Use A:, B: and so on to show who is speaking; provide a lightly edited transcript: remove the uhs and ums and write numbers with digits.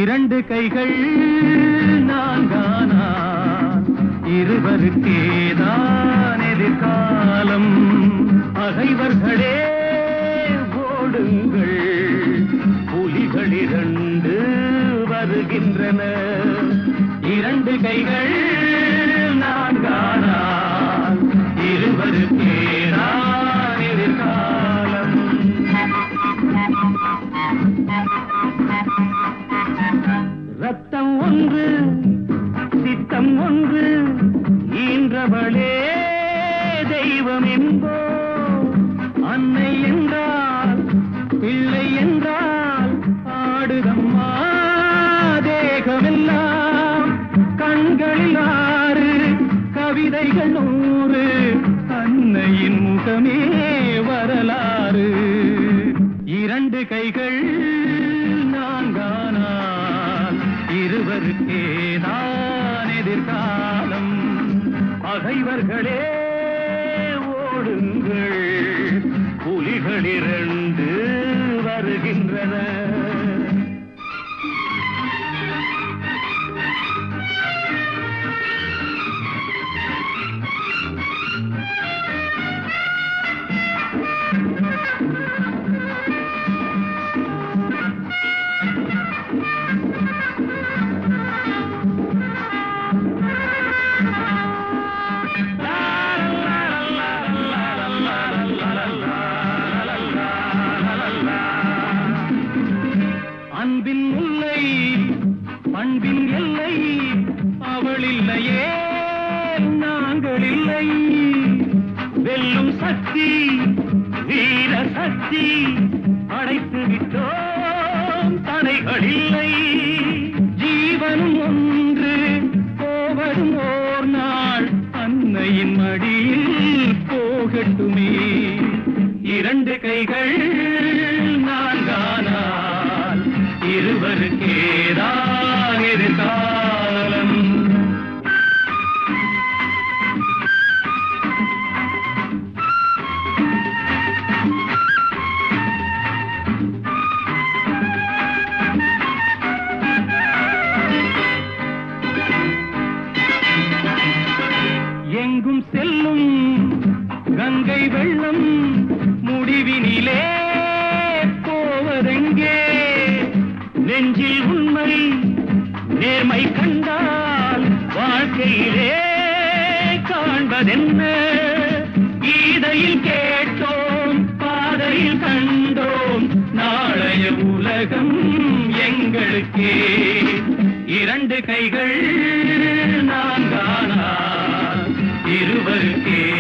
A: இரண்டு கைகள் நான்கானால் இருவருக்கேதான் எதிர்காலம். பகைவர்களே ஓடுங்கள், புலிகள் இரண்டு வருகின்றன. இரண்டு கைகள் நான்கானால் இருவருக்கேதான் எதிர்காலம். ரத்தம் ஒன்று சித்தம் ஒன்று ஈன்றவளே தெய்வம் என்போ. அன்னை என்றால் பிள்ளை என்றால் ஆடுதம்மா தேகமெல்லாம். கண்களில் 6 கவிதைகள் 100 அன்னையின் முகமே வரலாறு. இரண்டு கைகள் நான்கானால் இருவருக்கேதான் எதிர்காலம். பகைவர்களே ஓடுங்கள், புலிகள் இரண்டு வருகின்றன. அன்பின் முல்லை பண்பின் எல்லை அவள் இல்லையே நாங்கள் இல்லை. வெல்லும் சக்தி வீர சக்தி அடைத்து விட்டோம், தடைகள் இல்லை. ஜீவனும் ஒன்று போவதும் ஓர் நாள் அன்னையின் மடியில் போகட்டுமே. இரண்டு கைகள் நான்கானால் இருவருக்கேதான் எதிர்காலம். எங்கும் செல்லும் கங்கை வெள்ளம் முடிவினிலே போவதெங்கே? நெஞ்சில் உண்மை நேர்மை கண்டால் வாழ்க்கையிலே காண்பதென்ன? கீதையில் கேட்டோம் பாதையில் கண்டோம், நாளைய உலகம் எங்களுக்கே. இரண்டு கைகள் நான்கானால் இருவருக்கே